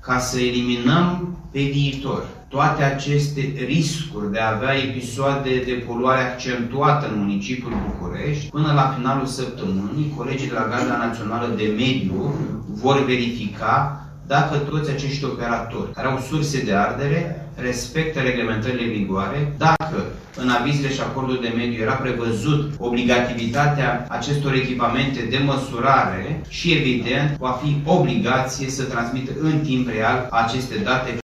ca să eliminăm pe viitor toate aceste riscuri de a avea episoade de poluare accentuată în municipiul București, până la finalul săptămânii, colegii de la Garda Națională de Mediu vor verifica dacă toți acești operatori care au surse de ardere respectă reglementările în vigoare, dacă în avizele și acordul de mediu era prevăzut obligativitatea acestor echipamente de măsurare și, evident, va fi obligație să transmită în timp real aceste date